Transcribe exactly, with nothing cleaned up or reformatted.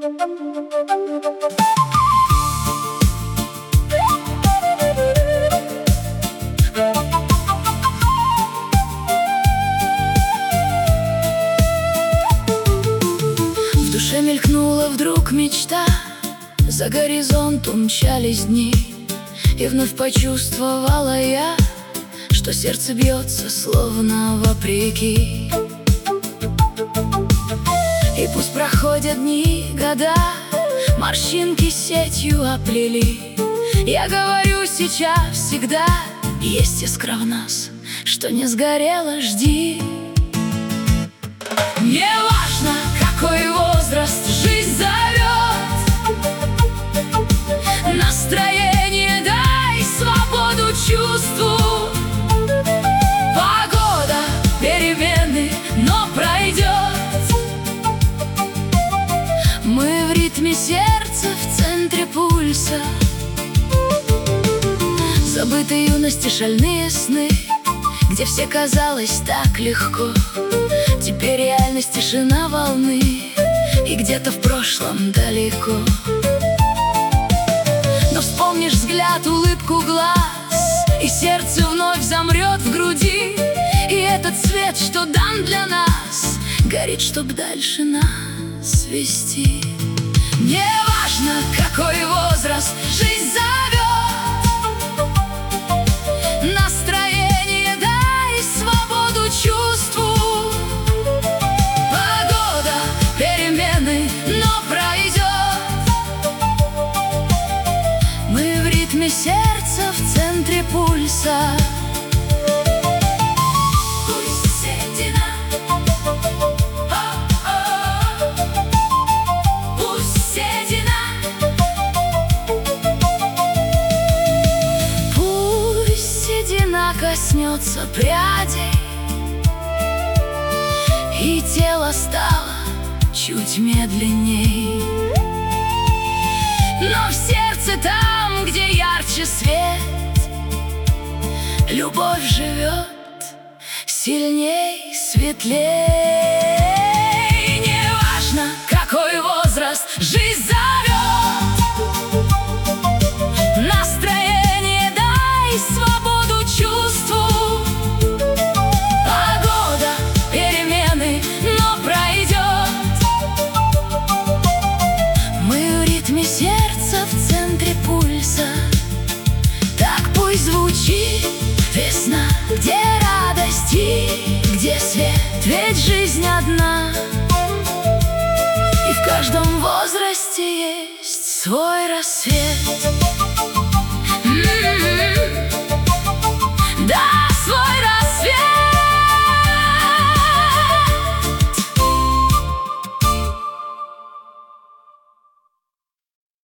В душе мелькнула вдруг мечта, за горизонт умчались дни, и вновь почувствовала я, что сердце бьется словно вопреки. И пусть проходят дни, года, морщинки сетью оплели, я говорю сейчас, всегда есть искра в нас, что не сгорела, жди. Не важно, какой возраст, жизнь зовет, настроение дай, свободу чувству. Погода, перемены, но пройдет. Мы в ритме сердца, в центре пульса. Забыты юности шальные сны, где все казалось так легко. Теперь реальность, тишина волны, и где-то в прошлом далеко. Но вспомнишь взгляд, улыбку глаз, и сердце вновь замрет в груди. И этот свет, что дан для нас, горит, чтоб дальше нас вести. Не важно, какой возраст, жизнь зовет, настроение дай, свободу чувству. Погода, перемены, но пройдет. Мы в ритме сердца, в центре пульса. Коснется прядей, и тело стало чуть медленней. Но в сердце, там, где ярче свет, любовь живет сильней, светлей. Не важно, какой возраст, жизнь зовет, настроение дай, свободу чувству. Погода, перемены, но пройдет. Мы в ритме сердца, в центре пульса. Так пусть звучит весна, где радость и где свет. Ведь жизнь одна, и в каждом возрасте есть свой рассвет.